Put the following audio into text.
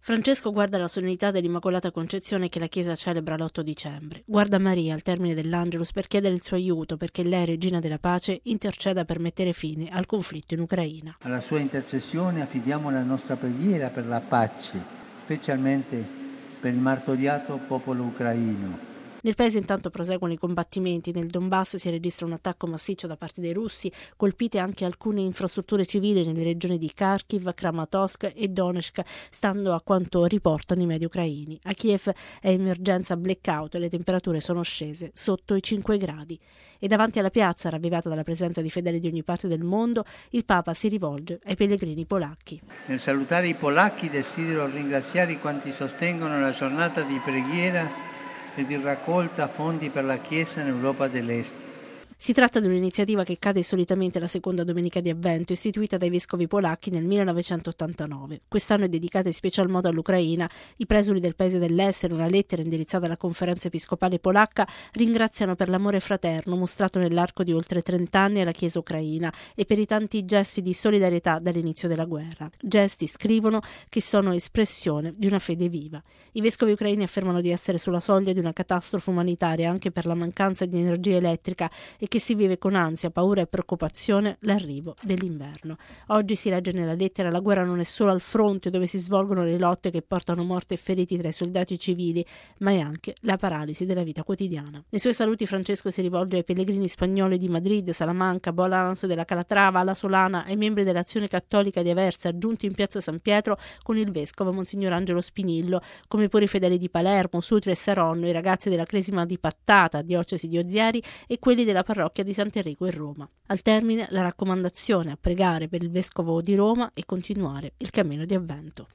Francesco guarda la solennità dell'Immacolata Concezione che la Chiesa celebra l'8 dicembre. Guarda Maria al termine dell'Angelus per chiedere il suo aiuto perché lei, Regina della Pace, interceda per mettere fine al conflitto in Ucraina. Alla sua intercessione affidiamo la nostra preghiera per la pace, specialmente per il martoriato popolo ucraino. Nel paese intanto proseguono i combattimenti. Nel Donbass si registra un attacco massiccio da parte dei russi, colpite anche alcune infrastrutture civili nelle regioni di Kharkiv, Kramatorsk e Donetsk, stando a quanto riportano i media ucraini. A Kiev è emergenza blackout e le temperature sono scese sotto i 5 gradi. E davanti alla piazza, ravvivata dalla presenza di fedeli di ogni parte del mondo, il Papa si rivolge ai pellegrini polacchi. Nel salutare i polacchi desidero ringraziare quanti sostengono la giornata di preghiera e di raccolta fondi per la Chiesa in Europa dell'Est. Si tratta di un'iniziativa che cade solitamente la seconda domenica di Avvento, istituita dai vescovi polacchi nel 1989. Quest'anno è dedicata in special modo all'Ucraina. I presuli del paese dell'Est, in una lettera indirizzata alla Conferenza Episcopale Polacca, ringraziano per l'amore fraterno mostrato nell'arco di oltre 30 anni alla Chiesa ucraina e per i tanti gesti di solidarietà dall'inizio della guerra. Gesti, scrivono, che sono espressione di una fede viva. I vescovi ucraini affermano di essere sulla soglia di una catastrofe umanitaria anche per la mancanza di energia elettrica e che si vive con ansia, paura e preoccupazione l'arrivo dell'inverno. Oggi si legge nella lettera: la guerra non è solo al fronte dove si svolgono le lotte che portano morti e feriti tra i soldati civili, ma è anche la paralisi della vita quotidiana. Nei suoi saluti Francesco si rivolge ai pellegrini spagnoli di Madrid, Salamanca, Boalanos della Calatrava, La Solana, ai membri dell'Azione Cattolica di Aversa giunti in piazza San Pietro con il vescovo Monsignor Angelo Spinillo, come pure i fedeli di Palermo, Sutri e Saronno, i ragazzi della Cresima di Pattata, diocesi di Ozieri, e quelli della parrocchia di Sant'Enrico in Roma. Al termine la raccomandazione a pregare per il vescovo di Roma e continuare il cammino di Avvento.